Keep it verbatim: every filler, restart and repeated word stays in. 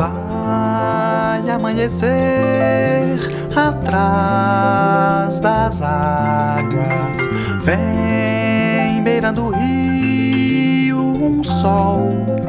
Vai amanhecer atrás das águas, vem beirando o rio um sol